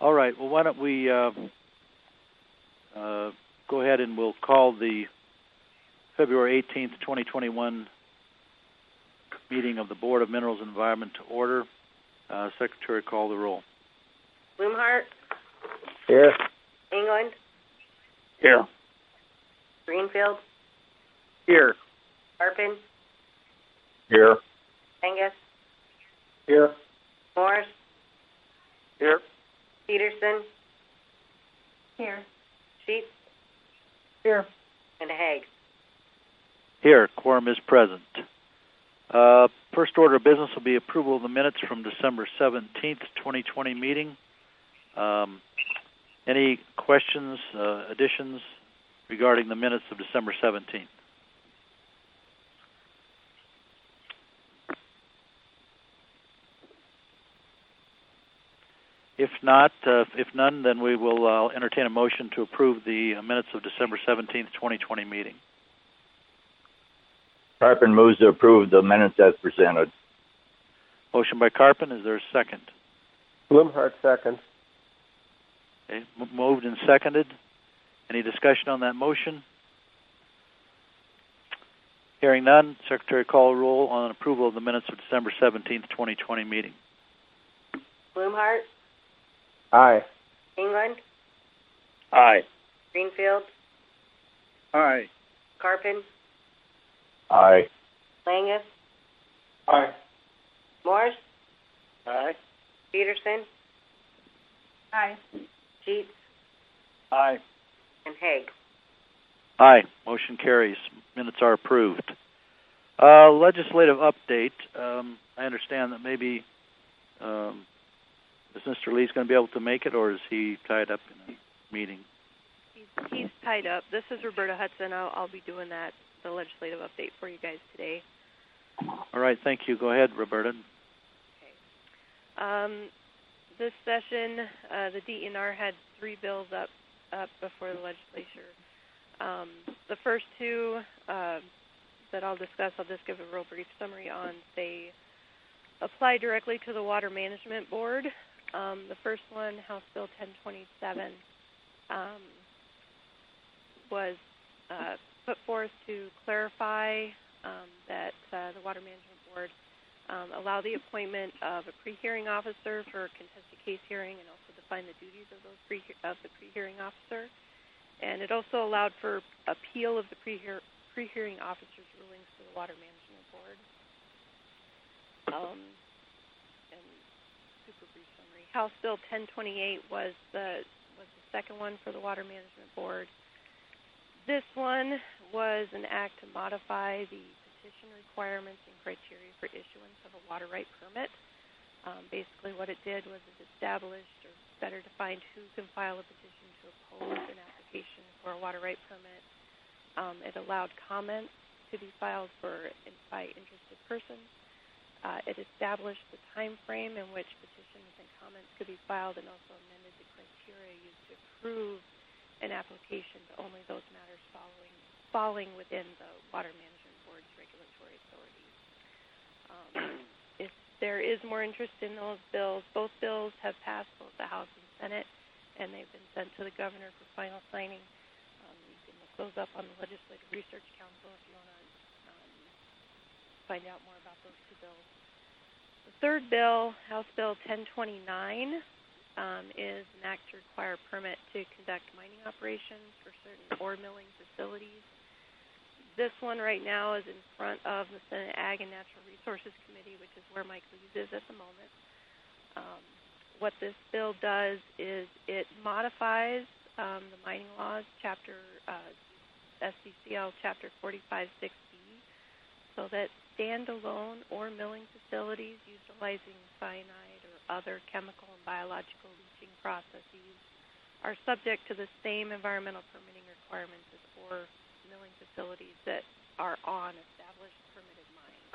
All right. Well, why don't we go ahead and we'll call the February 18th, 2021 meeting of the Board of Minerals and Environment to order. Secretary, call the roll. Blumhart. Here. England. Here. Greenfield. Here. Harpin. Here. Angus. Here. Morris. Here. Peterson. Here. Sheets. Here. And Haig. Here. Quorum is present. First order of business will be approval of the minutes from December 17th, 2020 meeting. Any questions, additions regarding the minutes of December 17th? If none, then we will entertain a motion to approve the minutes of December 17th, 2020 meeting. Carpin moves to approve the minutes as presented. Motion by Carpin. Is there a second? Blumhart, second. Okay. Moved and seconded. Any discussion on that motion? Hearing none, Secretary, call a roll on approval of the minutes of December 17th, 2020 meeting. Blumhart. Aye. England. Aye. Greenfield. Aye. Carpin. Aye. Langus. Aye. Morris. Aye. Peterson. Aye. Sheets. Aye. And Haig. Aye. Motion carries. Minutes are approved. Legislative update. I understand that maybe is Mr. Lee's going to be able to make it, or is he tied up in a meeting? He's tied up. This is Roberta Hudson. I'll be doing the legislative update for you guys today. All right. Thank you. Go ahead, Roberta. Okay. This session, the DNR had 3 bills up before the legislature. The first 2 that I'll discuss, I'll just give a real brief summary on. They apply directly to the Water Management Board. The first one, House Bill 1027, was put forth to clarify that the Water Management Board allow the appointment of a pre-hearing officer for a contested case hearing, and also define the duties of the pre-hearing officer. And it also allowed for appeal of the pre-hearing officer's rulings to the Water Management Board. And super brief summary. House Bill 1028 was the second one for the Water Management Board. This one was an act to modify the petition requirements and criteria for issuance of a water right permit. Basically what it did was it established, or better defined, who can file a petition to oppose an application for a water right permit. It allowed comments to be filed by interested persons. It established the time frame in which petitions and comments could be filed, and also amended the criteria used to approve an application to only those matters falling within the Water Management Board's regulatory authorities. If there is more interest in those bills, both bills have passed both the House and Senate, and they've been sent to the governor for final signing. You can look those up on the Legislative Research Council if you want to find out more about those 2 bills. The third bill, House Bill 1029, is an act to require a permit to conduct mining operations for certain ore milling facilities. This one right now is in front of the Senate Ag and Natural Resources Committee, which is where Mike Lees is at the moment. What this bill does is it modifies the mining laws, SCCL Chapter 45-6B, so that standalone ore milling facilities utilizing cyanide or other chemical and biological leaching processes are subject to the same environmental permitting requirements as ore milling facilities that are on established permitted mines.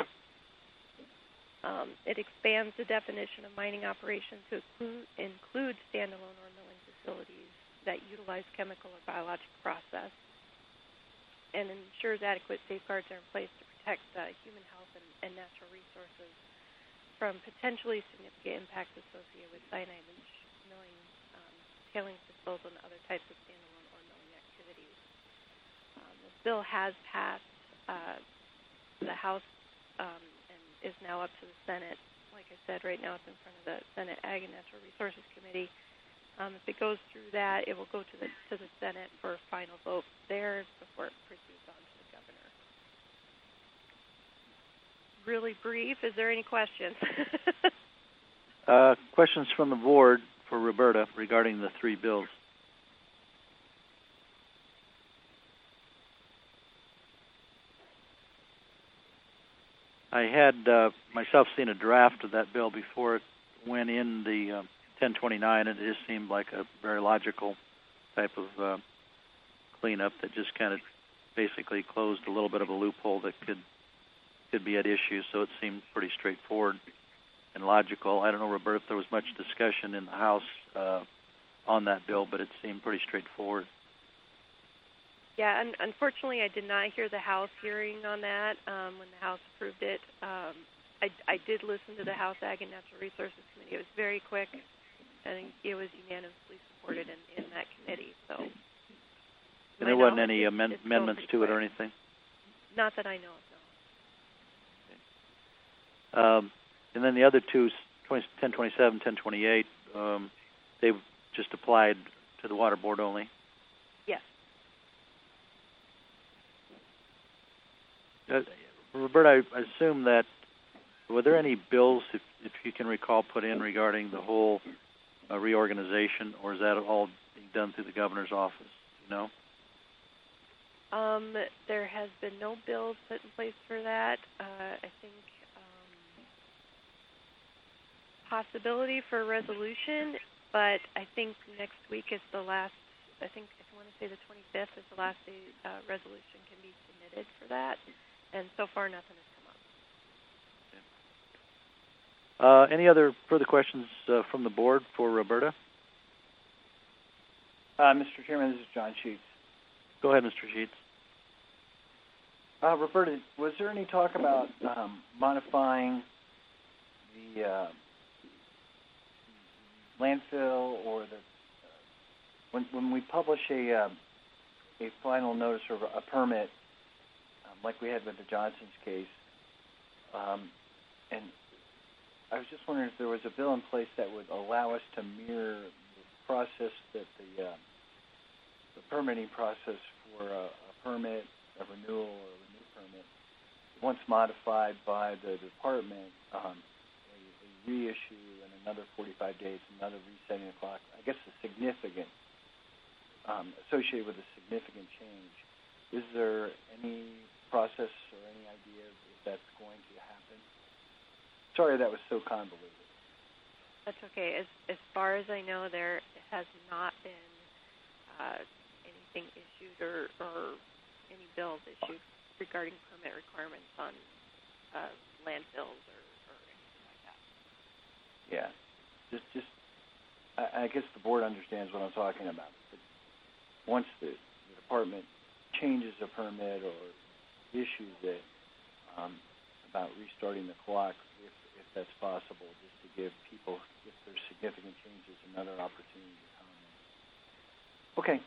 It expands the definition of mining operations to include standalone ore milling facilities that utilize chemical or biological process, and ensures adequate safeguards are in place to protect human health and natural resources from potentially significant impacts associated with cyanide leach milling tailings disposal and other types of standalone ore milling activities. This bill has passed the House and is now up to the Senate. Like I said, right now it's in front of the Senate Ag and Natural Resources Committee. If it goes through that, it will go to the Senate for a final vote there before it proceeds on to the governor. Really brief. Is there any questions? Questions from the board for Roberta regarding the three bills. I had myself seen a draft of that bill before it went in the 1029, and it just seemed like a very logical type of cleanup that just kind of basically closed a little bit of a loophole that could be at issue. So it seemed pretty straightforward and logical. I don't know, Roberta, if there was much discussion in the House on that bill, but it seemed pretty straightforward. Yeah, unfortunately, I did not hear the House hearing on that when the House approved it. I did listen to the House Ag and Natural Resources Committee. It was very quick. I think it was unanimously supported in that committee. So, and there wasn't any amendments to it or anything? Not that I know of, no. Okay. And then the other two, 1027, 1028, they've just applied to the Water Board only? Yes. Roberta, I assume that, were there any bills, if you can recall, put in regarding the whole reorganization, or is that all being done through the governor's office? You know? There has been no bills put in place for that. I think possibility for a resolution, but I think next week is the last, I think if I want to say the 25th is the last day resolution can be submitted for that, and so far nothing has come up. Any other further questions from the board for Roberta? Mr. Chairman, this is John Sheets. Go ahead, Mr. Sheets. Roberta, was there any talk about modifying the landfill or the when we publish a final notice or a permit, like we had with the Johnson's case, and I was just wondering if there was a bill in place that would allow us to mirror the process that the permitting process for a permit, a renewal or a renew permit, once modified by the department, a reissue in another 45 days, another resetting the clock. I guess the significant, associated with a significant change. Is there any process or any idea if that's going to happen? Sorry that was so convoluted. That's okay. As far as I know, there has not been anything issued or any bills issued regarding permit requirements on landfills or anything like that. Yeah, just I guess the board understands what I'm talking about. But once the department changes a permit or issues it, about restarting the clock, if that's possible, just to give people, if there's significant changes, another opportunity to comment. Okay.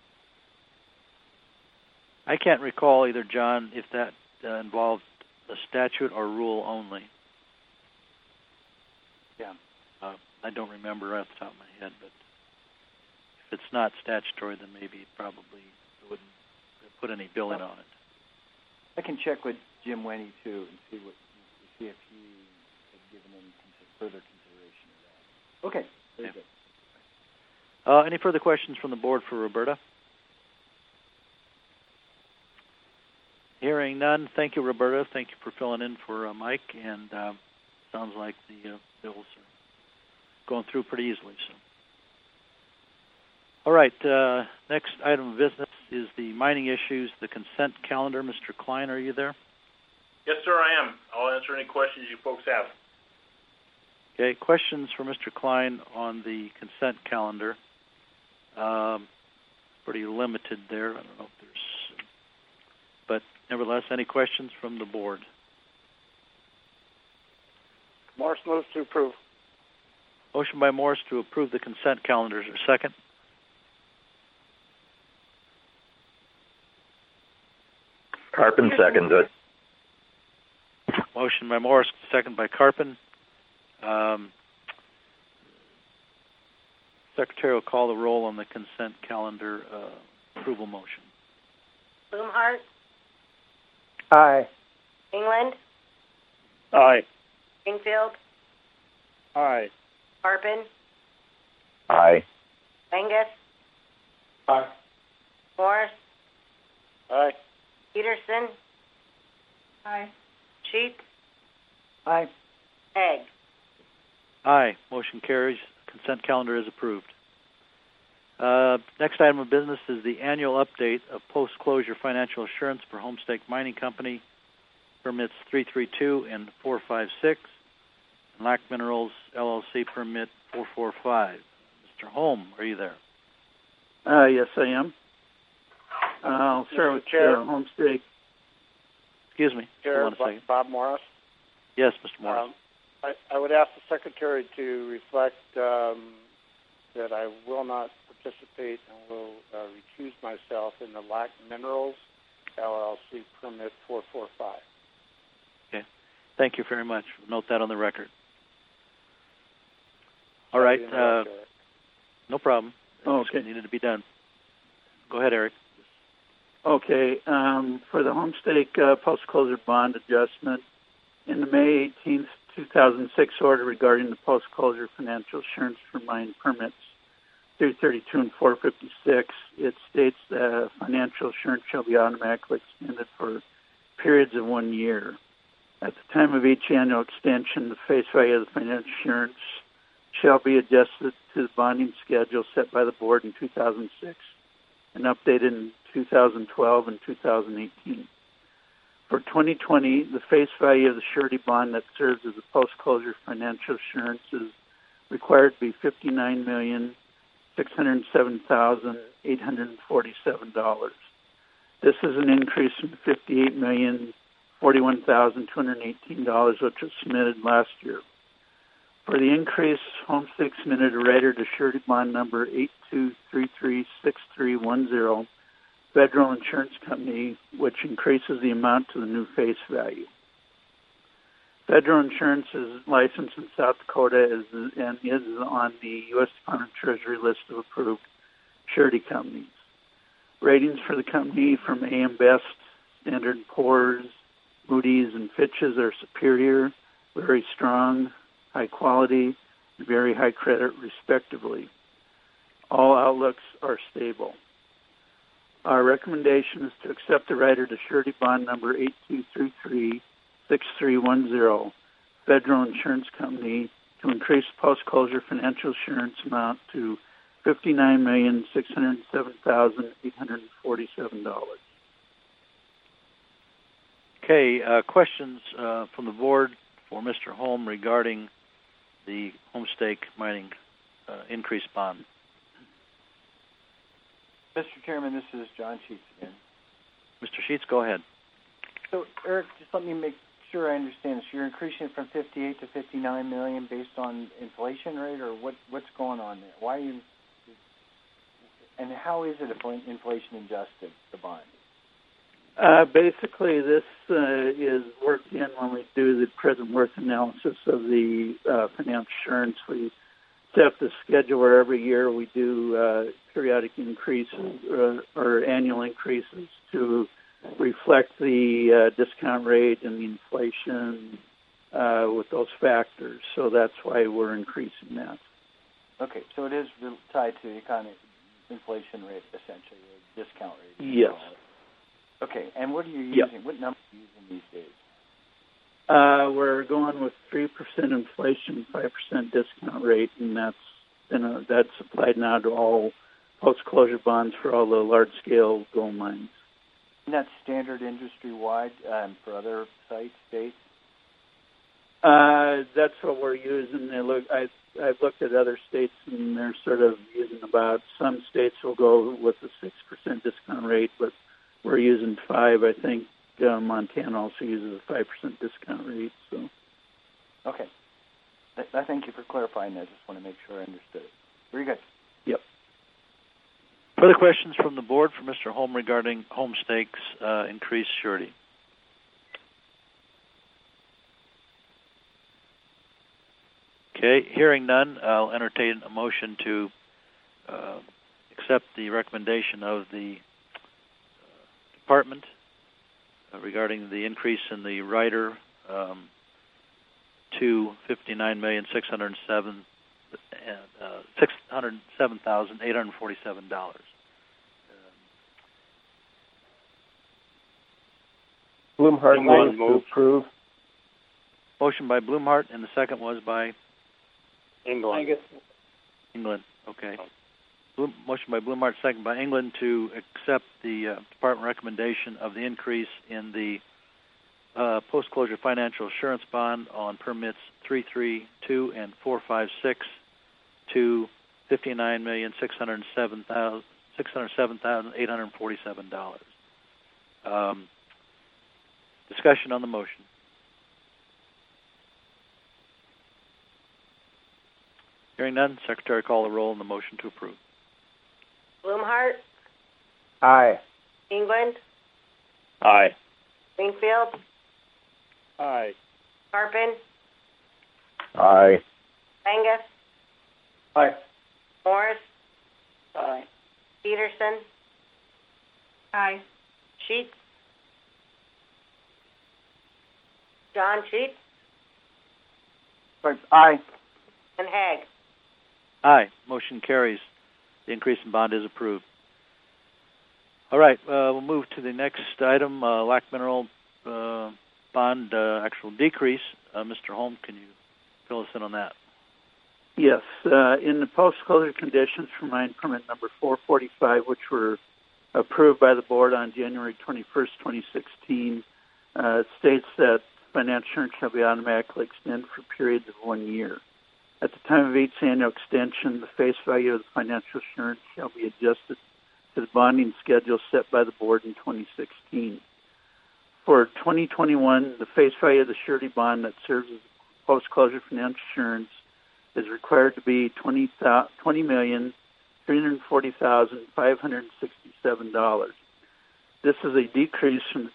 I can't recall either, John, if that involved a statute or rule only. Yeah. I don't remember off the top of my head, but if it's not statutory, then maybe it probably wouldn't put any billing on it. I can check with Jim Wenny too and see if he had given any further consideration of that. Okay, very good. Any further questions from the board for Roberta? Hearing none, thank you, Roberta. Thank you for filling in for Mike, and sounds like the bills are going through pretty easily. So, all right, next item of business is the mining issues, the consent calendar. Mr. Klein, are you there? Yes, sir, I am. I'll answer any questions you folks have. Okay, questions for Mr. Klein on the consent calendar. Pretty limited there. I don't know if there's, but nevertheless, any questions from the board? Morris moves to approve. Motion by Morris to approve the consent calendar. Is there a second? Carpin seconds it. Motion by Morris, second by Carpin. Secretary will call the roll on the consent calendar approval motion. Blumhardt, Aye. England, Aye. Springfield, Aye. Carpin, Aye. Angus, Aye. Morris, Aye. Peterson, Aye. Sheets, Aye. Haig. Aye. Motion carries. Consent calendar is approved. Next item of business is the annual update of post-closure financial assurance for Homestake Mining Company, permits 332 and 456, and Lac Minerals LLC permit 445. Mr. Holm, are you there? Yes, I am. I'll start with Homestake. Excuse me. Chair, Hold on a second. Bob Morris. Yes, Mr. Morris. I would ask the Secretary to reflect that I will not participate and will recuse myself in the Lac Minerals LLC permit 445. Okay. Thank you very much. Note that on the record. All right. No problem. Okay. It needed to be done. Go ahead, Eric. Okay. For the Homestake post-closure bond adjustment, in the May 18th, 2006 order regarding the post-closure financial assurance for mine permits 332 and 456, it states that financial assurance shall be automatically extended for periods of 1 year. At the time of each annual extension, the face value of the financial assurance shall be adjusted to the bonding schedule set by the board in 2006 and updated in 2012 and 2018. For 2020, the face value of the surety bond that serves as a post-closure financial assurance is required to be $59,607,847. This is an increase from $58,041,218, which was submitted last year. For the increase, Homestake submitted a rider to surety bond number 82336310, Federal Insurance Company, which increases the amount to the new face value. Federal Insurance is licensed in South Dakota and is on the U.S. Department of Treasury list of approved surety companies. Ratings for the company from AM Best, Standard & Poor's, Moody's, and Fitch's are superior, very strong, high quality, and very high credit, respectively. All outlooks are stable. Our recommendation is to accept the rider to surety bond number 82336310, Federal Insurance Company, to increase post-closure financial assurance amount to $59,607,847. Okay, questions from the board for Mr. Holm regarding the Homestake Mining increased bond. Mr. Chairman, this is John Sheets again. Mr. Sheets, go ahead. So, Eric, just let me make sure I understand this. You're increasing it from 58 to 59 million based on inflation rate, or what's going on there? Why are you? And how is it inflation adjusted, the bond? Basically, this is worked in when we do the present worth analysis of the financial assurance. We set the schedule where every year we do periodic increases or annual increases to reflect the discount rate and the inflation with those factors. So that's why we're increasing that. Okay, so it is tied to the economic inflation rate, essentially, the discount rate. Yes. Okay, and what are you using? Yep. What number are you using these days? We're going with 3% inflation, 5% discount rate, and that's applied now to all post-closure bonds for all the large-scale gold mines. And that's standard industry-wide for other sites, states? That's what we're using. I've looked at other states, and they're sort of using about, some states will go with a 6% discount rate, but we're using 5%. I think Montana also uses a 5% discount rate. So, okay. I thank you for clarifying that. I just want to make sure I understood it. Very good. Yep. Further questions from the board for Mr. Holm regarding home stakes increased surety? Okay, hearing none, I'll entertain a motion to accept the recommendation of the department regarding the increase in the rider to $607,847. Blumhardt moves to approve. Motion by Blumhardt, and the second was by England. England. Okay. Motion by Blumhardt, second by England to accept the department recommendation of the increase in the post-closure financial assurance bond on permits 332 and 456 to $59,607,847. Discussion on the motion. Hearing none, Secretary call the roll on the motion to approve. Blumhardt, Aye. England, Aye. Greenfield, Aye. Carpin, Aye. Angus, Aye. Morris, Aye. Peterson, Aye. Sheets, John Sheets, Aye. and Haig. Aye. Motion carries. The increase in bond is approved. All right. We'll move to the next item, Lac Mineral bond actual decrease. Mr. Holm, can you fill us in on that? Yes. In the post-closure conditions for mine permit number 445, which were approved by the board on January 21st, 2016, it states that financial assurance shall be automatically extended for periods of 1 year. At the time of each annual extension, the face value of the financial assurance shall be adjusted to the bonding schedule set by the board in 2016. For 2021, the face value of the surety bond that serves as post-closure financial assurance is required to be $20,340,567. This is a decrease from the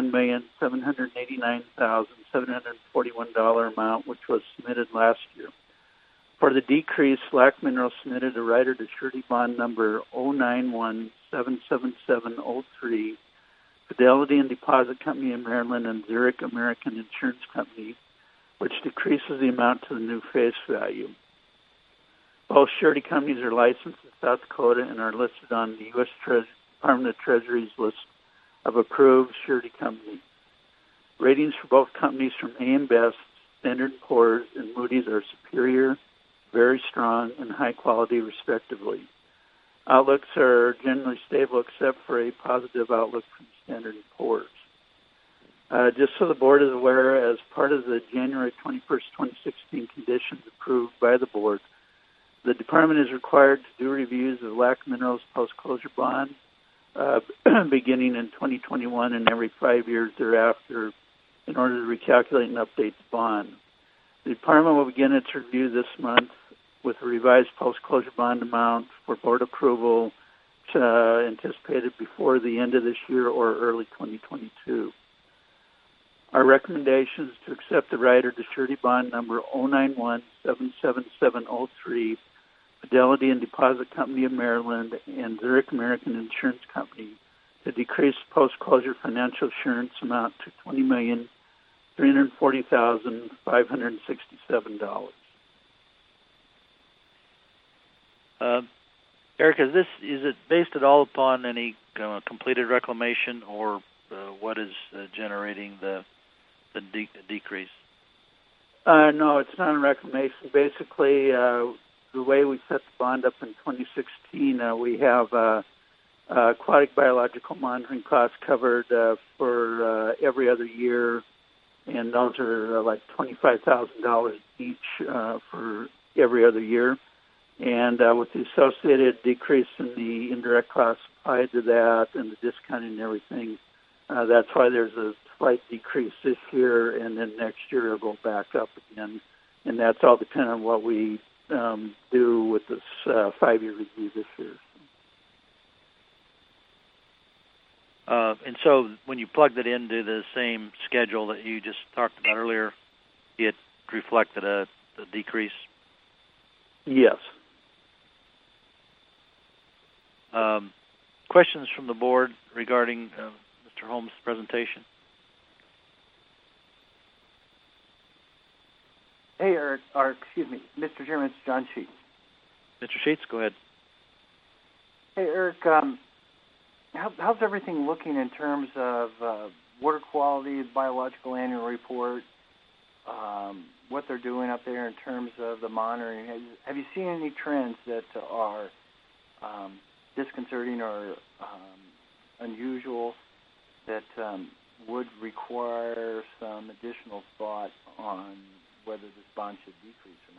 $21,789,741 amount which was submitted last year. For the decrease, Lac Mineral submitted a rider to surety bond number 091-77703, Fidelity and Deposit Company of Maryland and Zurich American Insurance Company, which decreases the amount to the new face value. Both surety companies are licensed in South Dakota and are listed on the U.S. Department of Treasury's list of approved surety companies. Ratings for both companies from AM Best, Standard & Poor's, and Moody's are superior, very strong, and high quality, respectively. Outlooks are generally stable except for a positive outlook from Standard & Poor's. Just so the board is aware, as part of the January 21st, 2016 conditions approved by the board, the department is required to do reviews of Lac Minerals post-closure bond beginning in 2021 and every 5 years thereafter in order to recalculate and update the bond. The department will begin its review this month with a revised post-closure bond amount for board approval anticipated before the end of this year or early 2022. Our recommendation is to accept the rider to surety bond number 091-77703, Fidelity and Deposit Company of Maryland and Zurich American Insurance Company to decrease post-closure financial assurance amount to $20,340,567. Eric, is it based at all upon any completed reclamation, or what is generating the decrease? No, it's not a reclamation. Basically, the way we set the bond up in 2016, we have aquatic biological monitoring costs covered for every other year, and those are like $25,000 each for every other year. And with the associated decrease in the indirect costs applied to that and the discounting and everything, that's why there's a slight decrease this year, and then next year it'll go back up again. And that's all dependent on what we do with this 5-year review this year. And so when you plugged it into the same schedule that you just talked about earlier, it reflected a decrease? Yes. Questions from the board regarding Mr. Holmes' presentation? Hey, Eric, or excuse me, Mr. Chairman, it's John Sheets. Mr. Sheets, go ahead. Hey, Eric, how's everything looking in terms of water quality, biological annual report, what they're doing up there in terms of the monitoring? Have you seen any trends that are disconcerting or unusual that would require some additional thought on whether this bond should decrease or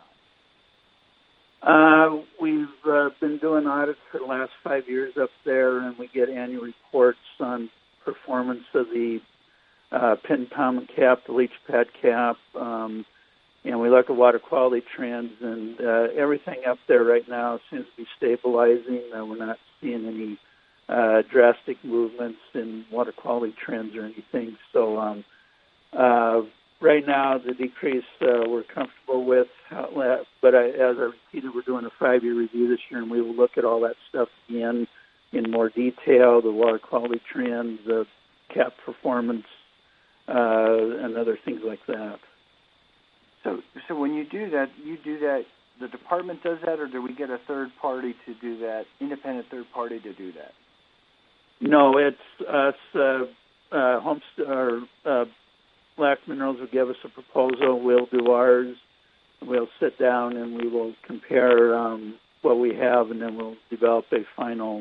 not? We've been doing audits for the last 5 years up there, and we get annual reports on performance of the pin impoundment cap, the leach pad cap, and we look at water quality trends, and everything up there right now seems to be stabilizing. We're not seeing any drastic movements in water quality trends or anything. So right now, the decrease we're comfortable with, but as I repeated, we're doing a 5-year review this year, and we will look at all that stuff again in more detail, the water quality trends, the cap performance, and other things like that. So when you do that, the department does that, or do we get a third party to do that, independent third party to do that? No, it's us, Black Minerals will give us a proposal, we'll do ours, we'll sit down and we will compare what we have, and then we'll develop a final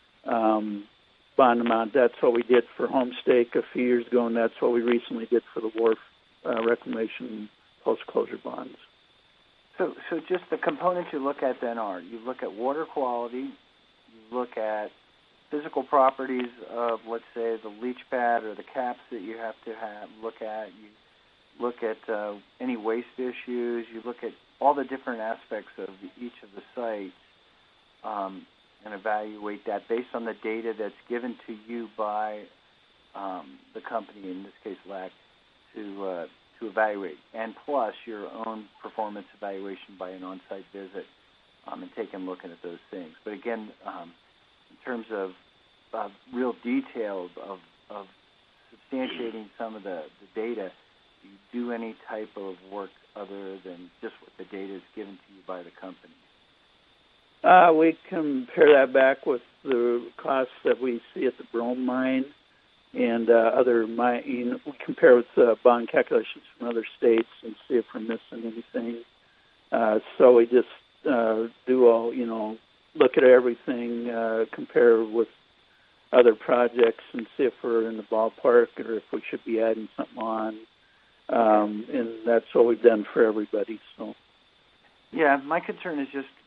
bond amount. That's what we did for Homestake a few years ago, and that's what we recently did for the wharf reclamation post-closure bonds. So just the components you look at then are, you look at water quality, you look at physical properties of, let's say, the leach pad or the caps that you have to look at. You look at any waste issues. You look at all the different aspects of each of the sites and evaluate that based on the data that's given to you by the company, in this case LAC, to evaluate, and plus your own performance evaluation by an on-site visit and taking a look at those things. But again, in terms of real detail of substantiating some of the data, do you do any type of work other than just what the data is given to you by the company? We compare that back with the costs that we see at the Brome mine and other mine. We compare with bond calculations from other states and see if we're missing anything. So we just do all, look at everything, compare with other projects and see if we're in the ballpark or if we should be adding something on. And that's what we've done for everybody. So, yeah, my concern is just,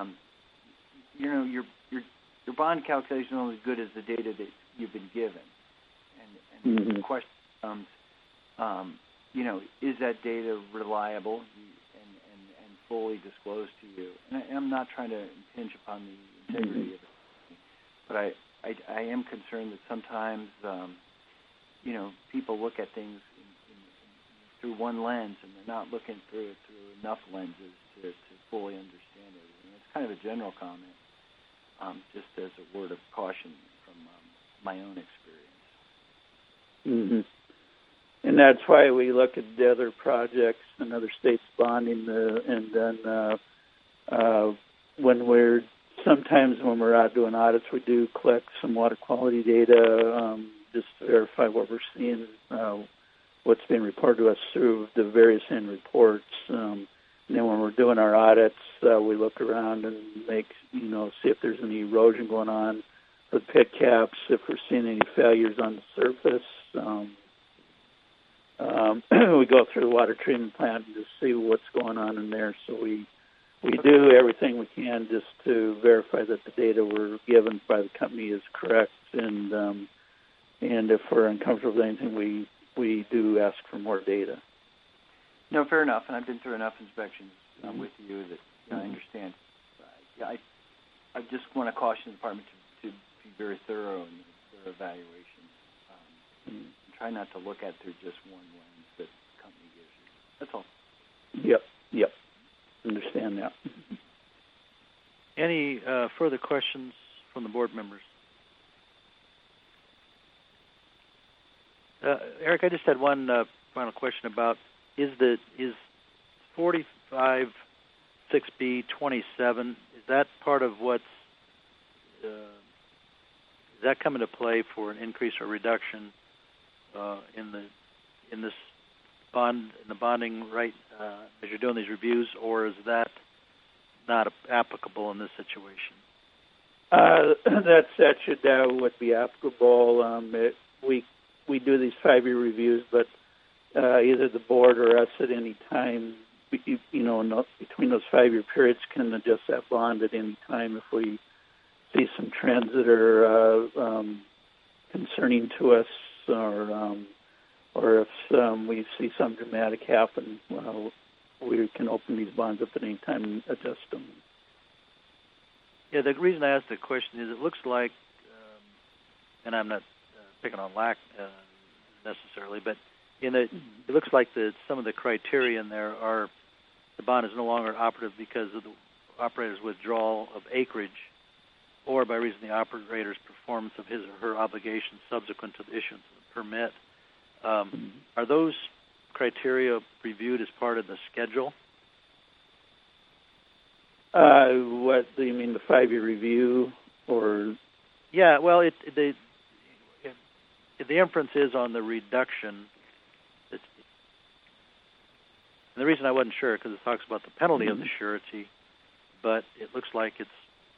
your bond calculation is only as good as the data that you've been given. And the question comes, is that data reliable and fully disclosed to you? And I'm not trying to impinge upon the integrity of it, but I am concerned that sometimes, people look at things through one lens, and they're not looking through it through enough lenses to fully understand everything. It's kind of a general comment, just as a word of caution from my own experience. Mm-hmm. And that's why we look at the other projects and other states bonding, and then sometimes when we're out doing audits, we do collect some water quality data just to verify what we're seeing, what's being reported to us through the various end reports. And then when we're doing our audits, we look around and see if there's any erosion going on for the pit caps, if we're seeing any failures on the surface. We go through the water treatment plant and just see what's going on in there. So we do everything we can just to verify that the data we're given by the company is correct. And if we're uncomfortable with anything, we do ask for more data. No, fair enough. And I've been through enough inspections with you that I understand. I just want to caution the department to be very thorough in their evaluation. Try not to look at through just one lens that the company gives you. That's all. Yep. Understand that. Any further questions from the board members? Eric, I just had one final question about is 45 6B 27, is that part of what's does that come into play for an increase or reduction in this bond, in the bonding rate as you're doing these reviews, or is that not applicable in this situation? That statute would be applicable. We do these 5-year reviews, but either the board or us at any time, between those 5-year periods, can adjust that bond at any time if we see some trends that are concerning to us, or if we see some dramatic happen, we can open these bonds up at any time and adjust them. Yeah, the reason I asked the question is it looks like, and I'm not picking on LAC necessarily, but it looks like some of the criteria in there are the bond is no longer operative because of the operator's withdrawal of acreage or by reason of the operator's performance of his or her obligations subsequent to the issuance of the permit. Are those criteria reviewed as part of the schedule? What do you mean, the 5-year review, or? Yeah, well, the inference is on the reduction. And the reason I wasn't sure because it talks about the penalty of the surety, but it looks like it's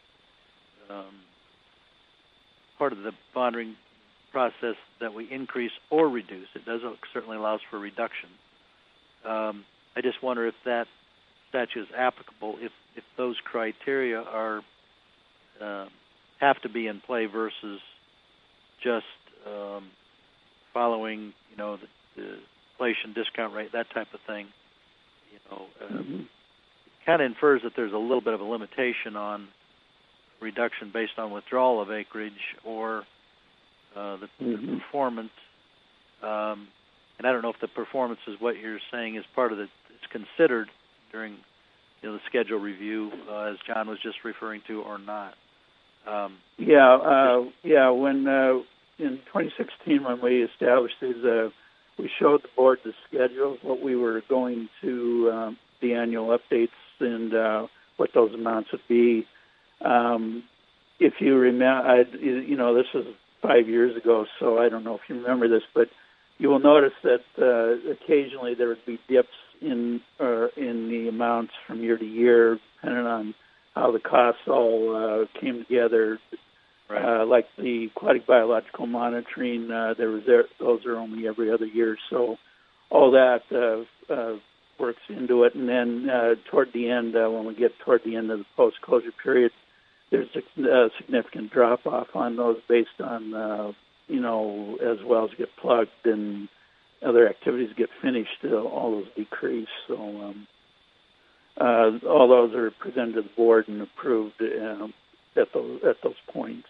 part of the bonding process that we increase or reduce. It certainly allows for reduction. I just wonder if that statute is applicable if those criteria are have to be in play versus just following, the inflation discount rate, that type of thing. Kind of infers that there's a little bit of a limitation on reduction based on withdrawal of acreage or the performance. And I don't know if the performance is what you're saying is part of it's considered during the schedule review, as John was just referring to, or not. When in 2016 when we established these, we showed the board the schedule, what we were going to, the annual updates, and what those amounts would be. If you remember, this was 5 years ago, so I don't know if you remember this, but you will notice that occasionally there would be dips in the amounts from year to year, depending on how the costs all came together. Right. Like the aquatic biological monitoring, those are only every other year. So all that works into it. And then toward the end, when we get toward the end of the post-closure period, there's a significant drop-off on those based on, as wells get plugged and other activities get finished, all those decrease. So all those are presented to the board and approved at those points.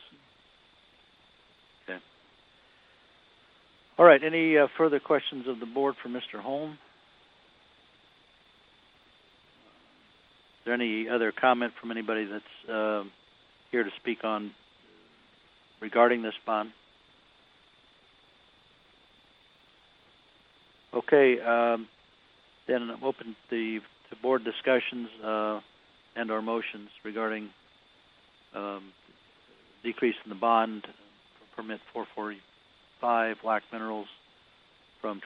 Okay. All right. Any further questions of the board for Mr. Holm? Is there any other comment from anybody that's here to speak on regarding this bond? Okay, then I'm open to board discussions and our motions regarding decrease in the bond for permit 445 LAC Minerals from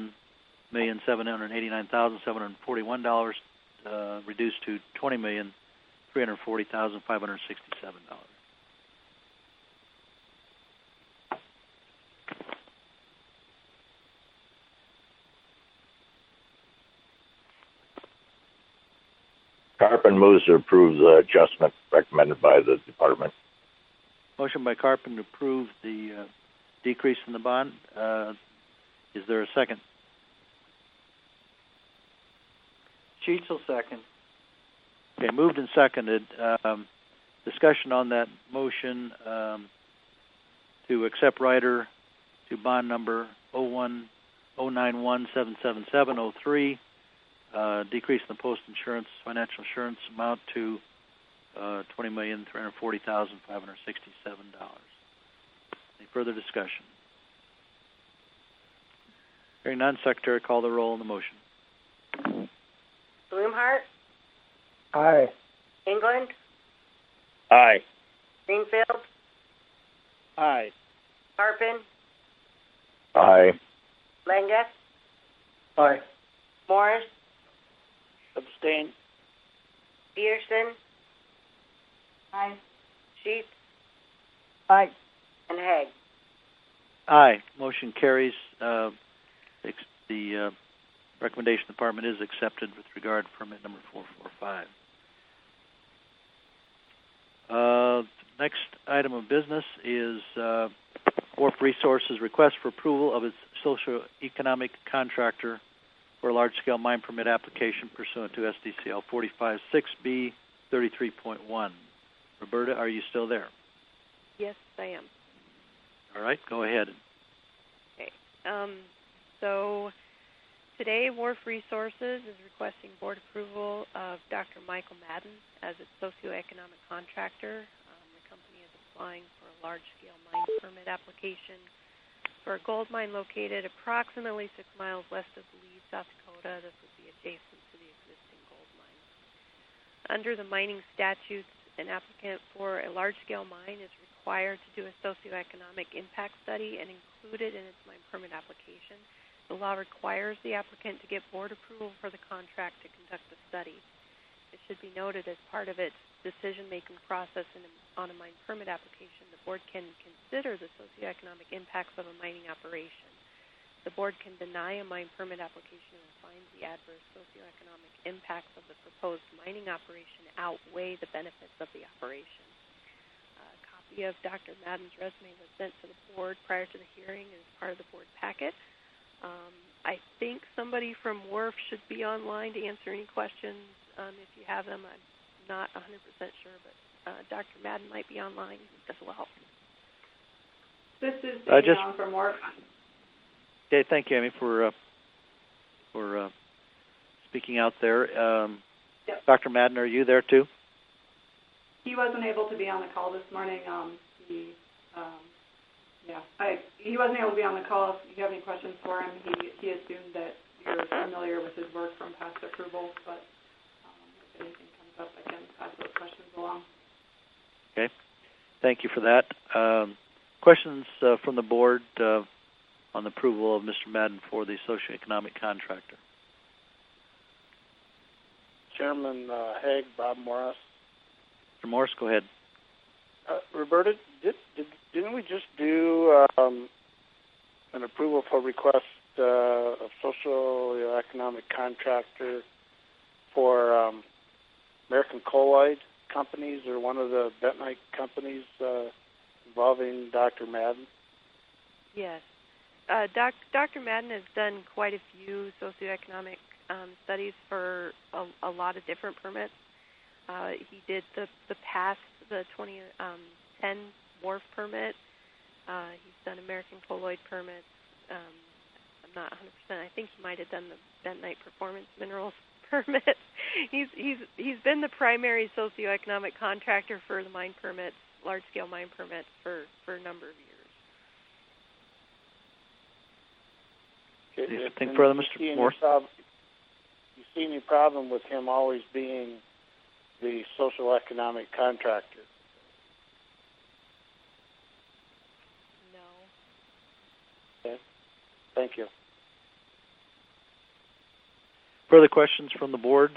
$21,789,741 reduced to $20,340,567. Carpin moves to approve the adjustment recommended by the department. Motion by Carpin to approve the decrease in the bond. Is there a second? Sheets will second. Okay, moved and seconded. Discussion on that motion to accept rider to bond number 091777703, decreasing the post-insurance financial assurance amount to $20,340,567. Any further discussion? Hearing none, Secretary, call the roll on the motion. Blumhardt, Aye. England, Aye. Greenfield, Aye. Harpin, Aye. Lenga, Aye. Morris, Abstain. Peterson, Aye. Sheets, Aye. and Haig. Aye. Motion carries. The recommendation of the department is accepted with regard to permit number 445. Next item of business is Wharf Resources request for approval of its socio-economic contractor for a large-scale mine permit application pursuant to SDCL 45-6B 33.1. Roberta, are you still there? Yes, I am. All right, go ahead. Okay. So today, Wharf Resources is requesting board approval of Dr. Michael Madden as its socioeconomic contractor. The company is applying for a large-scale mine permit application for a gold mine located approximately 6 miles west of Lee, South Dakota. This would be adjacent to the existing gold mine. Under the mining statutes, an applicant for a large-scale mine is required to do a socioeconomic impact study and include it in its mine permit application. The law requires the applicant to get board approval for the contract to conduct the study. It should be noted as part of its decision-making process on a mine permit application, the board can consider the socioeconomic impacts of a mining operation. The board can deny a mine permit application if it finds the adverse socioeconomic impacts of the proposed mining operation outweigh the benefits of the operation. A copy of Dr. Madden's resume was sent to the board prior to the hearing and is part of the board packet. I think somebody from WRF should be online to answer any questions if you have them. I'm not 100% sure, but Dr. Madden might be online as well. This is Amy from WRF. Okay, thank you, Amy, for speaking out there. Yep. Dr. Madden, are you there too? He wasn't able to be on the call this morning. He wasn't able to be on the call. If you have any questions for him, he assumed that you're familiar with his work from past approvals, but if anything comes up, I can pass those questions along. Okay, thank you for that. Questions from the board on the approval of Mr. Madden for the socioeconomic contractor? Chairman Haig, Bob Morris. Mr. Morris, go ahead. Roberta, didn't we just do an approval for request of socio-economic contractor for American Colloid companies or one of the bentonite companies involving Dr. Madden? Yes. Dr. Madden has done quite a few socioeconomic studies for a lot of different permits. He did the 2010 wharf permit. He's done American Colloid permits. I'm not 100%. I think he might have done the bentonite performance minerals permit. He's been the primary socioeconomic contractor for the mine permits, large-scale mine permits, for a number of years. Anything further, Mr. Morris? You see any problem with him always being the socioeconomic contractor? No. Okay. Thank you. Further questions from the board?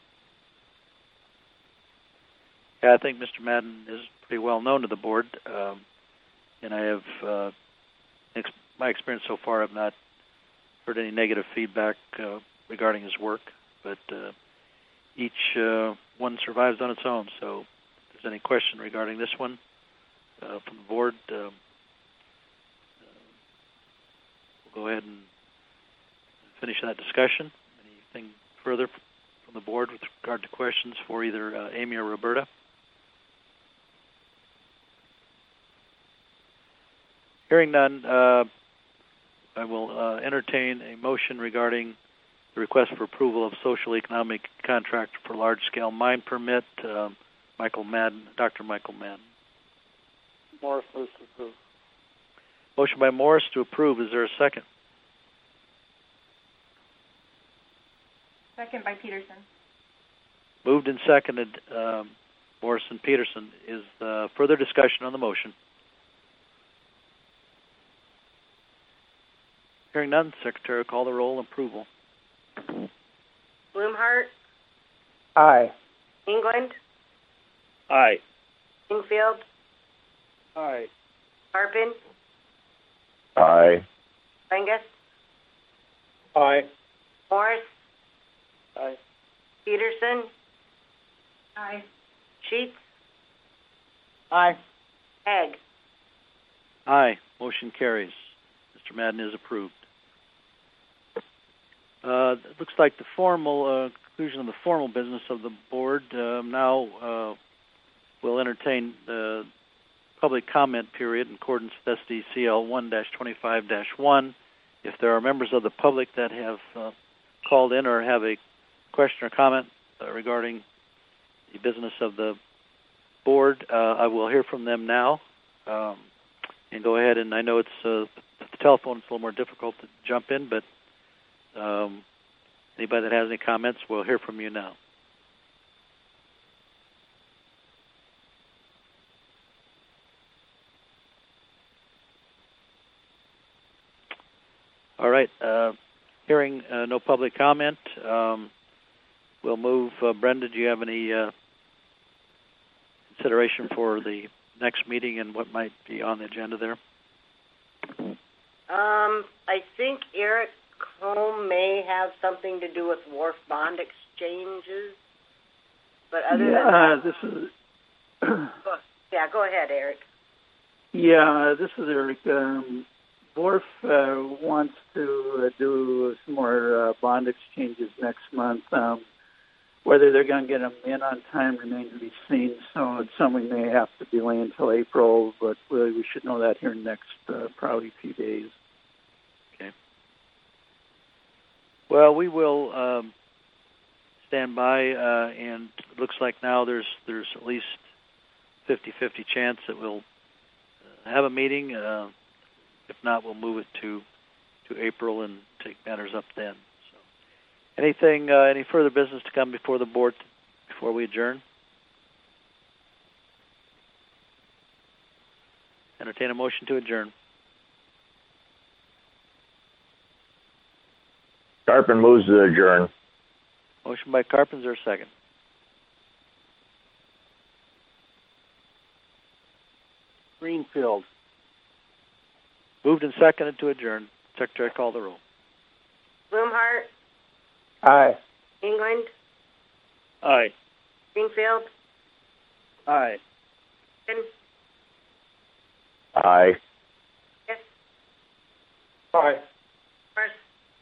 Yeah, I think Mr. Madden is pretty well known to the board, and I have, my experience so far, I've not heard any negative feedback regarding his work, but each one survives on its own. So if there's any question regarding this one from the board, we'll go ahead and finish that discussion. Anything further from the board with regard to questions for either Amy or Roberta? Hearing none, I will entertain a motion regarding the request for approval of social economic contract for large-scale mine permit. Michael Madden, Dr. Michael Madden. Morris moves to approve. Motion by Morris to approve. Is there a second? Second by Peterson. Moved and seconded. Morris and Peterson. Is further discussion on the motion? Hearing none, Secretary, call the roll. Approval. Blumhardt, Aye. England, Aye. Greenfield, Aye. Carpin, Aye. Angus, Aye. Morris, Aye. Peterson, Aye. Sheets, Aye. Haig. Aye. Motion carries. Mr. Madden is approved. It looks like the formal conclusion of the formal business of the board. Now we'll entertain the public comment period in accordance with SDCL 1-25-1. If there are members of the public that have called in or have a question or comment regarding the business of the board, I will hear from them now. And go ahead, and I know it's the telephone, it's a little more difficult to jump in, but anybody that has any comments, we'll hear from you now. All right. Hearing no public comment, we'll move. Brenda, do you have any consideration for the next meeting and what might be on the agenda there? I think Eric Holm may have something to do with wharf bond exchanges, but other than that, This is. go ahead, Eric. Yeah, this is Eric. Borf wants to do some more bond exchanges next month. Whether they're going to get them in on time remains to be seen, so it's something we may have to delay until April, but we should know that here in the next probably few days. Okay. Well, we will stand by, and it looks like now there's at least 50-50 chance that we'll have a meeting. If not, we'll move it to April and take matters up then. So, any further business to come before the board before we adjourn? Entertain a motion to adjourn. Carpin moves to adjourn. Motion by Carpin, is there a second? Greenfield. Moved and seconded to adjourn. Secretary, call the roll. Blumhardt, Aye. England, Aye. Greenfield, Aye. Aye. Yes, Aye. Morris,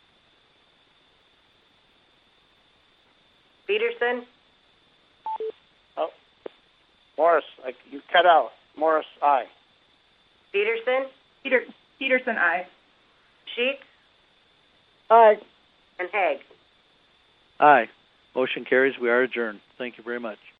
Peterson, Morris, you cut out. Morris, aye. Peterson, Peterson, aye. Sheets, Aye. and Haig. Aye. Motion carries. We are adjourned. Thank you very much.